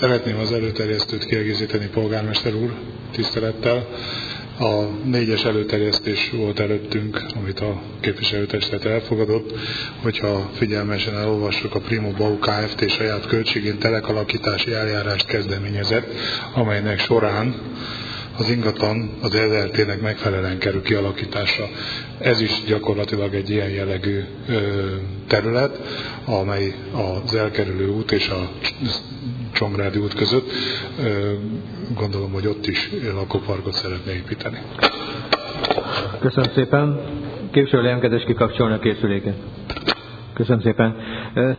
Szeretném az előterjesztőt kiegészíteni, polgármester úr, tisztelettel. A 4-es előterjesztés volt előttünk, amit a képviselőtestület elfogadott, hogyha figyelmesen elolvassuk, a Primo Bau Kft. Saját költségén telekalakítási eljárást kezdeményezett, amelynek során az ingatlan az EZRT-nek megfelelően kerül kialakításra. Ez is gyakorlatilag egy ilyen jellegű terület, amely az elkerülő út és a Csongrádi út között. Gondolom, hogy ott is lakóparkot szeretne építeni. Köszönöm szépen. Képviselő Lemkedes kikapcsolni a készüléket. Köszönöm szépen.